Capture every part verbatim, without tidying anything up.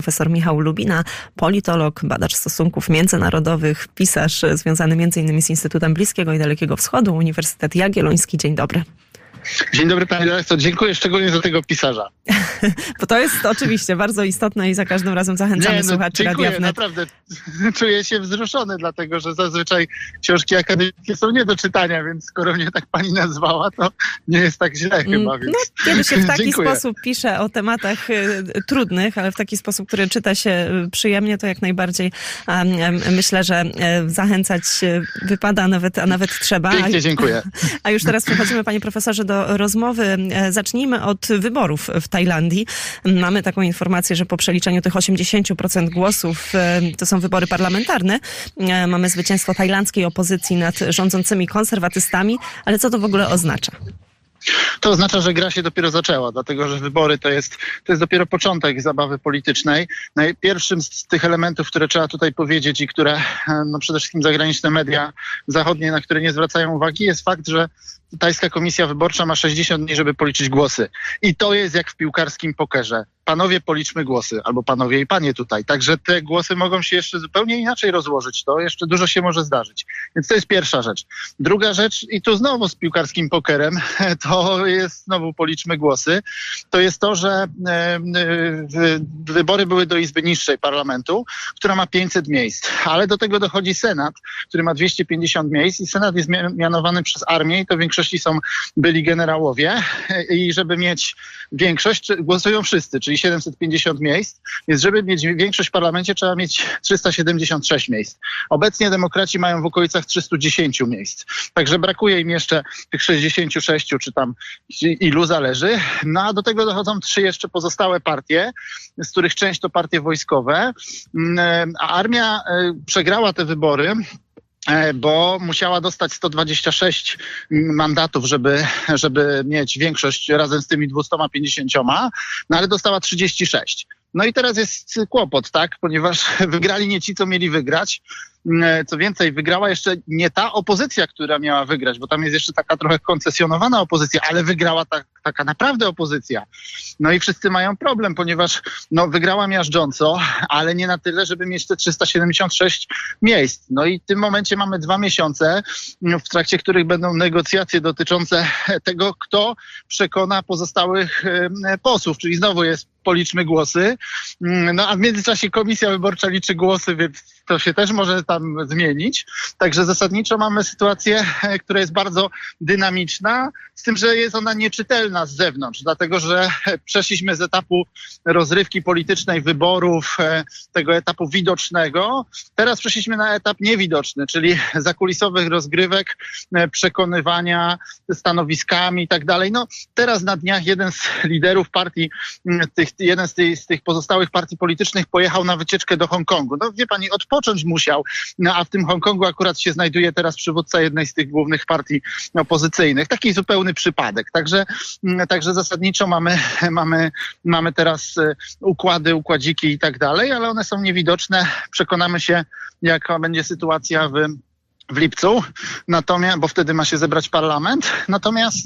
profesor Michał Lubina, politolog, badacz stosunków międzynarodowych, pisarz związany między innymi z Instytutem Bliskiego i Dalekiego Wschodu, Uniwersytet Jagielloński. Dzień dobry. Dzień dobry, panie redaktor. Dziękuję szczególnie za tego pisarza. Bo to jest oczywiście bardzo istotne i za każdym razem zachęcamy Nie, no, słuchaczy Radia Wnet. Naprawdę. Czuję się wzruszony, dlatego że zazwyczaj książki akademickie są nie do czytania, więc skoro mnie tak pani nazwała, to nie jest tak źle chyba. Więc... No, kiedy się w taki Dziękuję. sposób pisze o tematach y, trudnych, ale w taki sposób, który czyta się przyjemnie, to jak najbardziej um, myślę, że y, zachęcać y, wypada, nawet, a nawet trzeba. Pięknie, dziękuję. A już teraz przechodzimy, panie profesorze, do rozmowy. Zacznijmy od wyborów w Tajlandii. Mamy taką informację, że po przeliczeniu tych osiemdziesiąt procent głosów, to są wybory parlamentarne, mamy zwycięstwo tajlandzkiej opozycji nad rządzącymi konserwatystami, ale co to w ogóle oznacza? To oznacza, że gra się dopiero zaczęła, dlatego że wybory to jest, to jest dopiero początek zabawy politycznej. Najpierwszym z tych elementów, które trzeba tutaj powiedzieć i które no przede wszystkim zagraniczne media zachodnie, na które nie zwracają uwagi, jest fakt, że tajska komisja wyborcza ma sześćdziesiąt dni, żeby policzyć głosy. I to jest jak w piłkarskim pokerze. Panowie, policzmy głosy. Albo panowie i panie tutaj. Także te głosy mogą się jeszcze zupełnie inaczej rozłożyć. To jeszcze dużo się może zdarzyć. Więc to jest pierwsza rzecz. Druga rzecz, i tu znowu z piłkarskim pokerem, to jest znowu policzmy głosy. To jest to, że wybory były do Izby Niższej Parlamentu, która ma pięćset miejsc. Ale do tego dochodzi Senat, który ma dwieście pięćdziesiąt miejsc i Senat jest mianowany przez armię i to w większości są byli generałowie. I żeby mieć większość, głosują wszyscy, czyli siedemset pięćdziesiąt miejsc, więc żeby mieć większość w parlamencie trzeba mieć trzysta siedemdziesiąt sześć miejsc. Obecnie demokraci mają w okolicach trzysta dziesięć miejsc. Także brakuje im jeszcze tych sześćdziesięciu sześciu, czy tam ilu zależy. No a do tego dochodzą trzy jeszcze pozostałe partie, z których część to partie wojskowe. A armia przegrała te wybory, bo musiała dostać sto dwadzieścia sześć mandatów, żeby, żeby mieć większość razem z tymi dwieście pięćdziesiąt, no ale dostała trzydzieści sześć. No i teraz jest kłopot, tak? Ponieważ wygrali nie ci, co mieli wygrać. Co więcej, wygrała jeszcze nie ta opozycja, która miała wygrać, bo tam jest jeszcze taka trochę koncesjonowana opozycja, ale wygrała ta, taka naprawdę opozycja. No i wszyscy mają problem, ponieważ no, wygrała miażdżąco, ale nie na tyle, żeby mieć te trzysta siedemdziesiąt sześć miejsc. No i w tym momencie mamy dwa miesiące, w trakcie których będą negocjacje dotyczące tego, kto przekona pozostałych posłów, czyli znowu jest policzmy głosy. No a w międzyczasie komisja wyborcza liczy głosy, więc to się też może tam zmienić. Także zasadniczo mamy sytuację, która jest bardzo dynamiczna, z tym, że jest ona nieczytelna z zewnątrz, dlatego że przeszliśmy z etapu rozrywki politycznej, wyborów, tego etapu widocznego. Teraz przeszliśmy na etap niewidoczny, czyli zakulisowych rozgrywek, przekonywania stanowiskami i tak dalej. No teraz na dniach jeden z liderów partii, tych, jeden z tych, z tych pozostałych partii politycznych pojechał na wycieczkę do Hongkongu. No wie pani, odpocząć musiał, no, a w tym Hongkongu akurat się znajduje teraz przywódca jednej z tych głównych partii opozycyjnych. Taki zupełny przypadek. Także, także zasadniczo mamy, mamy, mamy teraz układy, układziki i tak dalej, ale one są niewidoczne. Przekonamy się, jaka będzie sytuacja w w lipcu, natomiast, bo wtedy ma się zebrać parlament. Natomiast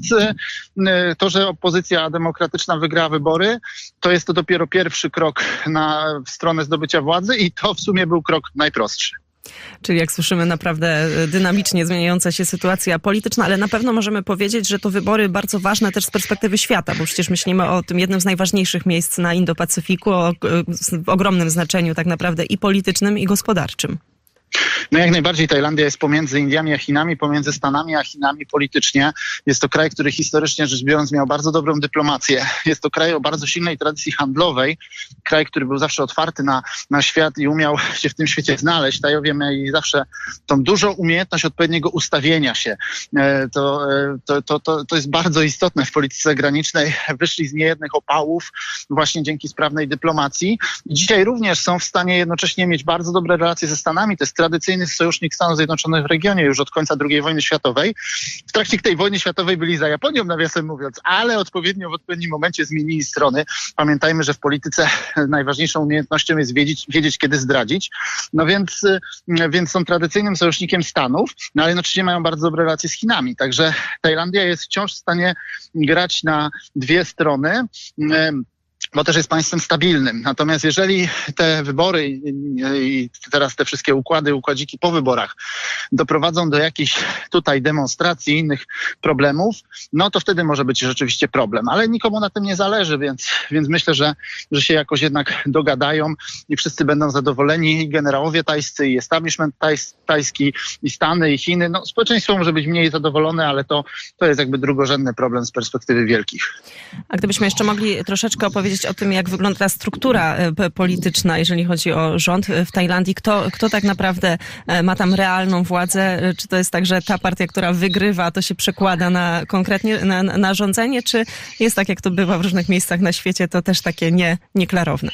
to, że opozycja demokratyczna wygrała wybory, to jest to dopiero pierwszy krok na w stronę zdobycia władzy i to w sumie był krok najprostszy. Czyli jak słyszymy, naprawdę dynamicznie zmieniająca się sytuacja polityczna, ale na pewno możemy powiedzieć, że to wybory bardzo ważne też z perspektywy świata, bo przecież myślimy o tym jednym z najważniejszych miejsc na Indo-Pacyfiku, o, o ogromnym znaczeniu tak naprawdę i politycznym, i gospodarczym. No jak najbardziej Tajlandia jest pomiędzy Indiami a Chinami, pomiędzy Stanami a Chinami politycznie. Jest to kraj, który historycznie rzecz biorąc miał bardzo dobrą dyplomację. Jest to kraj o bardzo silnej tradycji handlowej. Kraj, który był zawsze otwarty na, na świat i umiał się w tym świecie znaleźć. Tajowie mieli zawsze tą dużą umiejętność odpowiedniego ustawienia się. To, to, to, to, to jest bardzo istotne w polityce zagranicznej. Wyszli z niejednych opałów właśnie dzięki sprawnej dyplomacji. Dzisiaj również są w stanie jednocześnie mieć bardzo dobre relacje ze Stanami. To jest tradycyjny sojusznik Stanów Zjednoczonych w regionie już od końca drugiej wojny światowej. W trakcie tej wojny światowej byli za Japonią, nawiasem mówiąc, ale odpowiednio w odpowiednim momencie zmienili strony. Pamiętajmy, że w polityce najważniejszą umiejętnością jest wiedzieć, wiedzieć kiedy zdradzić. No więc, więc są tradycyjnym sojusznikiem Stanów, no ale jednocześnie mają bardzo dobre relacje z Chinami. Także Tajlandia jest wciąż w stanie grać na dwie strony. bo też jest państwem stabilnym. Natomiast jeżeli te wybory i teraz te wszystkie układy, układziki po wyborach doprowadzą do jakichś tutaj demonstracji, innych problemów, no to wtedy może być rzeczywiście problem. Ale nikomu na tym nie zależy, więc, więc myślę, że, że się jakoś jednak dogadają i wszyscy będą zadowoleni. I generałowie tajscy, i establishment tajs, tajski, i Stany, i Chiny. No, społeczeństwo może być mniej zadowolone, ale to, to jest jakby drugorzędny problem z perspektywy wielkich. A gdybyśmy jeszcze mogli troszeczkę opowiedzieć o tym, jak wygląda ta struktura polityczna, jeżeli chodzi o rząd w Tajlandii. Kto, kto tak naprawdę ma tam realną władzę? Czy to jest tak, że ta partia, która wygrywa, to się przekłada na konkretnie na, na rządzenie? Czy jest tak, jak to bywa w różnych miejscach na świecie, to też takie nie, nieklarowne?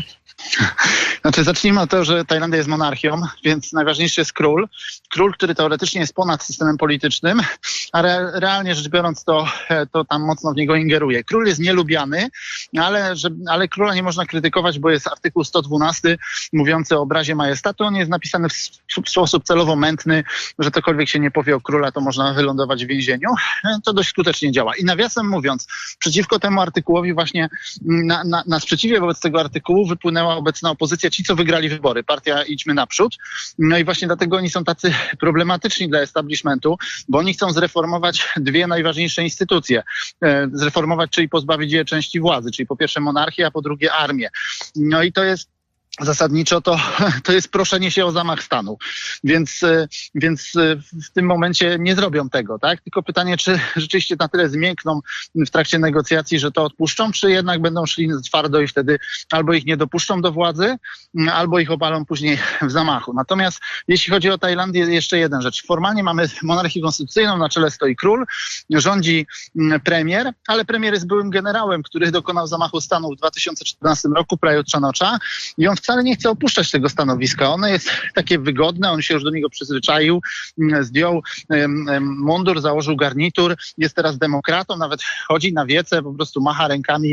Znaczy, zacznijmy od tego, że Tajlandia jest monarchią, więc najważniejszy jest król. Król, który teoretycznie jest ponad systemem politycznym, a re, realnie rzecz biorąc to, to tam mocno w niego ingeruje. Król jest nielubiany, ale, że, ale króla nie można krytykować, bo jest artykuł sto dwunasty mówiący o obrazie majestatu. On jest napisany w, w sposób celowo mętny, że cokolwiek się nie powie o króla, to można wylądować w więzieniu. To dość skutecznie działa. I nawiasem mówiąc, przeciwko temu artykułowi właśnie na, na, na sprzeciwie wobec tego artykułu wypłynęła obecna opozycja, ci co wygrali wybory, partia Idźmy Naprzód. No i właśnie dlatego oni są tacy problematyczni dla establishmentu, bo oni chcą zreformować dwie najważniejsze instytucje. Zreformować, czyli pozbawić je części władzy, czyli po pierwsze monarchię, a po drugie armię. No i to jest zasadniczo to, to jest proszenie się o zamach stanu. Więc, więc w tym momencie nie zrobią tego, tak? Tylko pytanie, czy rzeczywiście na tyle zmiękną w trakcie negocjacji, że to odpuszczą, czy jednak będą szli twardo i wtedy albo ich nie dopuszczą do władzy, albo ich obalą później w zamachu. Natomiast jeśli chodzi o Tajlandię, jeszcze jedna rzecz. Formalnie mamy monarchię konstytucyjną, na czele stoi król, rządzi premier, ale premier jest byłym generałem, który dokonał zamachu stanu w dwa tysiące czternastym roku, Prayut Chan-o-cha, i on wcale nie chce opuszczać tego stanowiska. Ono jest takie wygodne, on się już do niego przyzwyczaił, zdjął mundur, założył garnitur, jest teraz demokratą, nawet chodzi na wiece, po prostu macha rękami,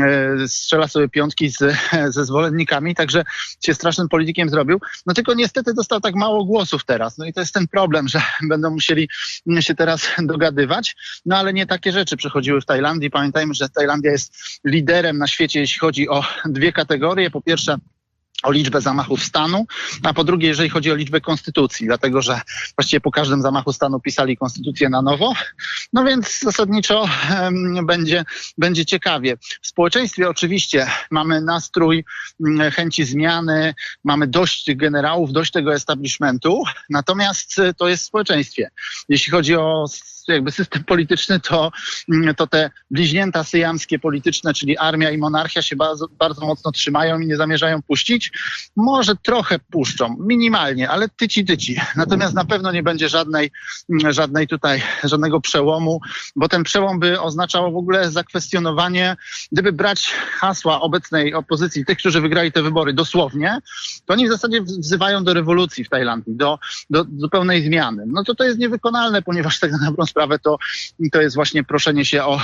strzela sobie piątki z, ze zwolennikami, także się strasznym politykiem zrobił. No tylko niestety dostał tak mało głosów teraz. No i to jest ten problem, że będą musieli się teraz dogadywać, no ale nie takie rzeczy przechodziły w Tajlandii. Pamiętajmy, że Tajlandia jest liderem na świecie, jeśli chodzi o dwie kategorie. Po pierwsze, o liczbę zamachów stanu, a po drugie, jeżeli chodzi o liczbę konstytucji, dlatego że właściwie po każdym zamachu stanu pisali konstytucję na nowo, no więc zasadniczo um, będzie, będzie ciekawie. W społeczeństwie oczywiście mamy nastrój um, chęci zmiany, mamy dość tych generałów, dość tego establishmentu, natomiast to jest w społeczeństwie. Jeśli chodzi o jakby system polityczny, to, to te bliźnięta syjamskie polityczne, czyli armia i monarchia się bardzo, bardzo mocno trzymają i nie zamierzają puścić. Może trochę puszczą, minimalnie, ale tyci tyci. Natomiast na pewno nie będzie żadnej, żadnej tutaj, żadnego przełomu, bo ten przełom by oznaczało w ogóle zakwestionowanie, gdyby brać hasła obecnej opozycji, tych, którzy wygrali te wybory dosłownie, to oni w zasadzie wzywają do rewolucji w Tajlandii, do, do, do pełnej zmiany. No to to jest niewykonalne, ponieważ tak na dobrą sprawę to, to jest właśnie proszenie się o,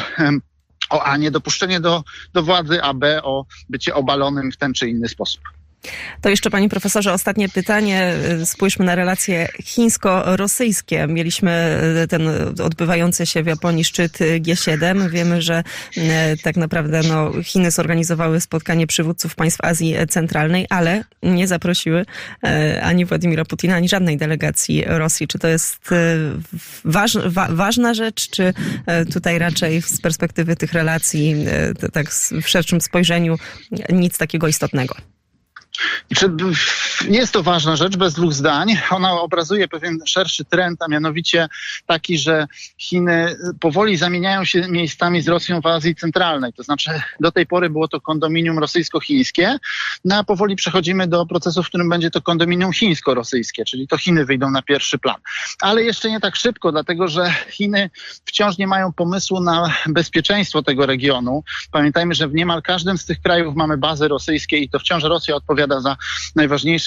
o A, nie dopuszczenie do, do władzy, a B, o bycie obalonym w ten czy inny sposób. To jeszcze, panie profesorze, ostatnie pytanie. Spójrzmy na relacje chińsko-rosyjskie. Mieliśmy ten odbywający się w Japonii szczyt G siedem. Wiemy, że tak naprawdę no, Chiny zorganizowały spotkanie przywódców państw Azji Centralnej, ale nie zaprosiły ani Władimira Putina, ani żadnej delegacji Rosji. Czy to jest waż, wa, ważna rzecz, czy tutaj raczej z perspektywy tych relacji, tak w szerszym spojrzeniu, nic takiego istotnego? Jest to ważna rzecz, bez dwóch zdań. Ona obrazuje pewien szerszy trend, a mianowicie taki, że Chiny powoli zamieniają się miejscami z Rosją w Azji Centralnej. To znaczy do tej pory było to kondominium rosyjsko-chińskie, no a powoli przechodzimy do procesu, w którym będzie to kondominium chińsko-rosyjskie, czyli to Chiny wyjdą na pierwszy plan. Ale jeszcze nie tak szybko, dlatego że Chiny wciąż nie mają pomysłu na bezpieczeństwo tego regionu. Pamiętajmy, że w niemal każdym z tych krajów mamy bazy rosyjskie i to wciąż Rosja odpowiada za najważniejsze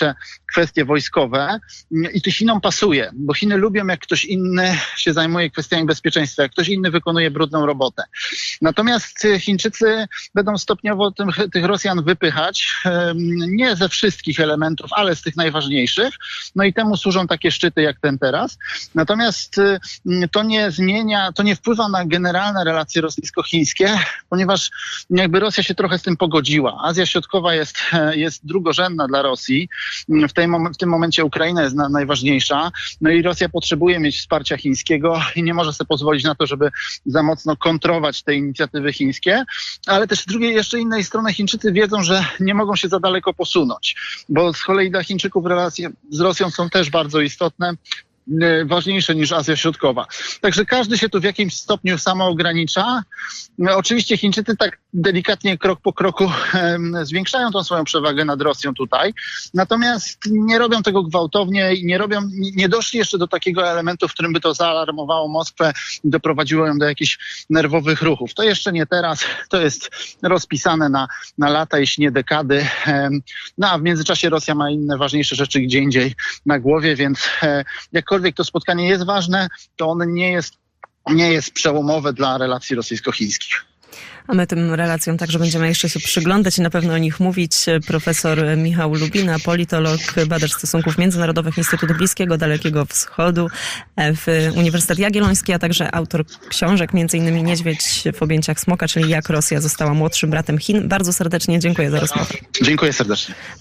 najważniejsze kwestie wojskowe i to Chinom pasuje, bo Chiny lubią, jak ktoś inny się zajmuje kwestiami bezpieczeństwa, jak ktoś inny wykonuje brudną robotę. Natomiast Chińczycy będą stopniowo tym, tych Rosjan wypychać, nie ze wszystkich elementów, ale z tych najważniejszych. No i temu służą takie szczyty jak ten teraz. Natomiast to nie zmienia, to nie wpływa na generalne relacje rosyjsko-chińskie, ponieważ jakby Rosja się trochę z tym pogodziła. Azja Środkowa jest, jest drugorzędna dla Rosji. W, tej mom- w tym momencie Ukraina jest na, najważniejsza. No i Rosja potrzebuje mieć wsparcia chińskiego i nie może sobie pozwolić na to, żeby za mocno kontrować te inicjatywy chińskie. Ale też z drugiej, jeszcze innej strony Chińczycy wiedzą, że nie mogą się za daleko posunąć, bo z kolei dla Chińczyków relacje z Rosją są też bardzo istotne, ważniejsze niż Azja Środkowa. Także każdy się tu w jakimś stopniu samo ogranicza. Oczywiście Chińczycy tak delikatnie, krok po kroku zwiększają tą swoją przewagę nad Rosją tutaj. Natomiast nie robią tego gwałtownie i nie robią, nie doszli jeszcze do takiego elementu, w którym by to zaalarmowało Moskwę i doprowadziło ją do jakichś nerwowych ruchów. To jeszcze nie teraz. To jest rozpisane na, na lata, jeśli nie dekady. No a w międzyczasie Rosja ma inne ważniejsze rzeczy gdzie indziej na głowie, więc jakkolwiek to spotkanie jest ważne, to ono nie jest, nie jest przełomowe dla relacji rosyjsko-chińskich. A my tym relacjom także będziemy jeszcze się przyglądać i na pewno o nich mówić. Profesor Michał Lubina, politolog, badacz stosunków międzynarodowych Instytutu Bliskiego, Dalekiego Wschodu w Uniwersytet Jagielloński, a także autor książek, między innymi Niedźwiedź w objęciach smoka, czyli jak Rosja została młodszym bratem Chin. Bardzo serdecznie dziękuję za rozmowę. Dziękuję serdecznie.